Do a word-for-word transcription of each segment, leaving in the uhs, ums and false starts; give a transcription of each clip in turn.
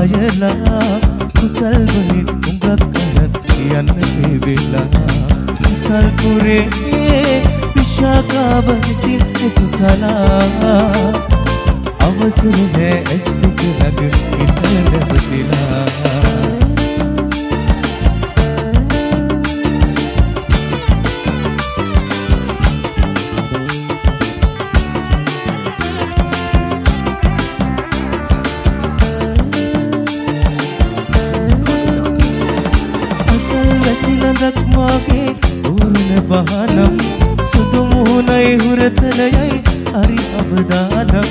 කායලා කුසල් වලින් උඟක් කරන් යන්න වේලා කුසල් පුරේ විශාකාව විසින් කුසලා අවසර නෑ ඇස් දෙක ළඟ ඉන්න නැවතිලා ළඟක් මාගේ උරුණ බහනම් සුදු මුහුණයි හුරතලයයි හරි අවදානම්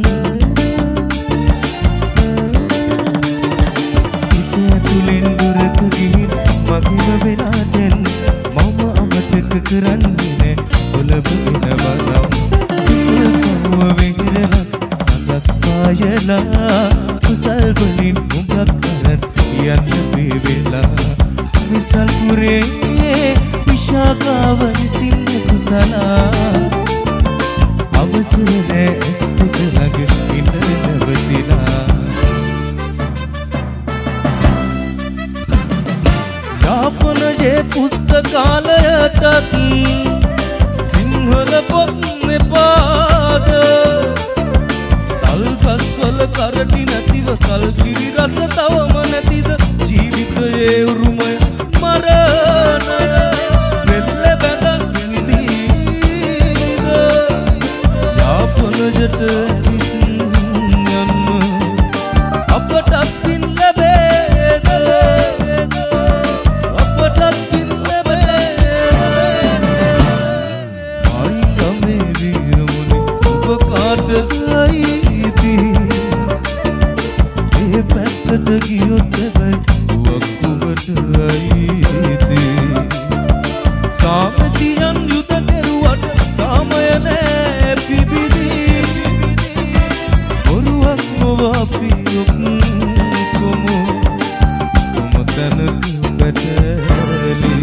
හිත ඇතුලෙන් දුරට ගිහින් මගිම වෙලා දැන් මම අමතක කරන්නේ නෑ ඔලබ වෙනවනම් සිතකව වෙහෙරලා සඳක් කායලා කුසල් වලින් උඹක් කරන් යන්න වේලා විසල් පුරේ විශාකාව විසින් කුසලා අවසර නෑ ඇස් දෙක ළඟ ඉන්න නැවතිලා යාපනයේ පුස්තකාලයටත් සිංහල පොත් නෙපාද තල්ගස්වල කරටි නැතිව කල්කිරි රස තවම නැතිද ජීවිතයේ උරුමය මරණය වෙල්ල බැඳන් විඳීද යාපනයට යන්න අපට පින් ලැබේද අපට පින් ලැබේද ආයි ගමේ වීරමුනි ඔබ කාටදයි ඒ පැත්තට ගියොත් සාමතියන් යුද කෙරුවට සාමය නෑ පිබිදී ඔරුවක් නොවාපි ඔක්කොම කොම තැනක පැටලි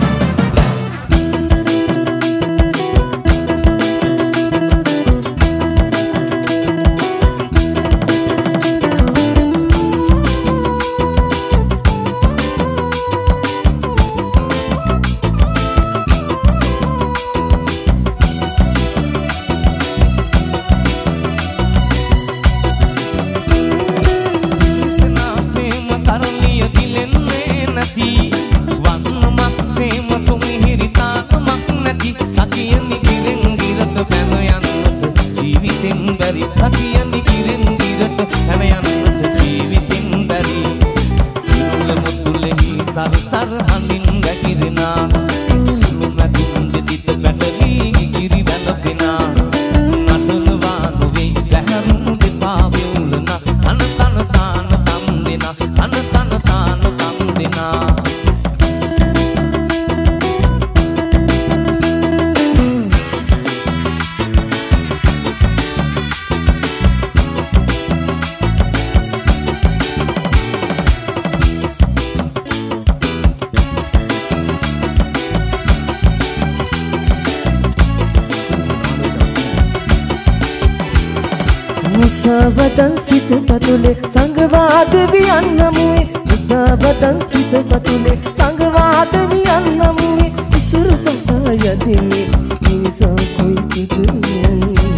මුසාවදන් සිත පතුලේ සංගවාද වියන්නමුවේ මුසාවදන් සිත පතුලේ සංගවාද වියන්නමුවේ ඉසුරු කතා යදිනේ මිනිසා කොයි කිතුනේ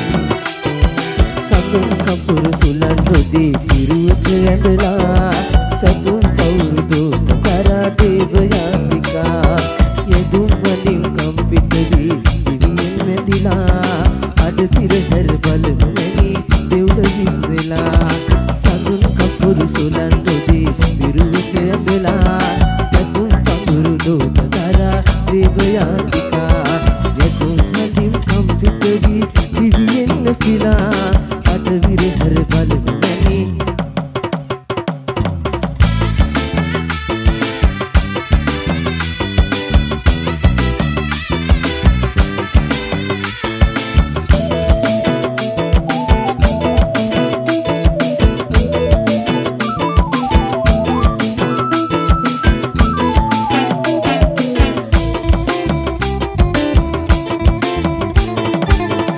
සතුන් කපුරු සුලන් රොදේ පිරුවක ඇඳලා සතුන් කවුරුදෝ කරා දේව යාතිකා යදුම් වලින් කම්පිත වී පිළියෙන් මැදිලා අද තිරහැර බලමු සතුන් කපුරු සුලන් රොදේ පිරුවක ඇඳලා යතුම් කපුරු දෝත කරා දේව යාතිකා යතුම් වලින් කම්පිත වී පිළියෙන් නැසිලා අද විරහර බලමු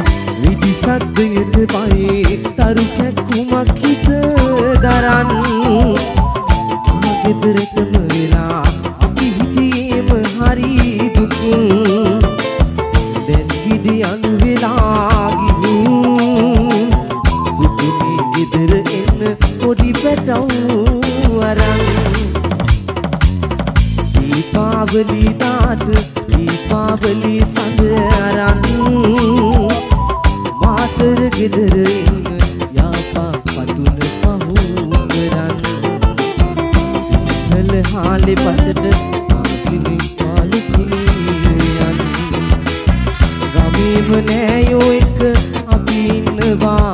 සද්දයට පයි තරු කැක්කුමක් හිත දරන් ගෙදරටම වෙලා අපි හිටියේම හරි දුකුන් දැන් ගිඩියන් වෙලා ගිහුන් පුතුනේ ගෙදර එන්න පොඩි පැටව් අරන් දීපාවලි දාත දීපාවලි සඳ අරන් මාතර ගෙදර එන්න යාපා පතුන පහු කරන් සිංහල හාලේ පතට ආකිලි පාලිකියන් ගමේම නෑයෝ එක අපි ඉන්නවා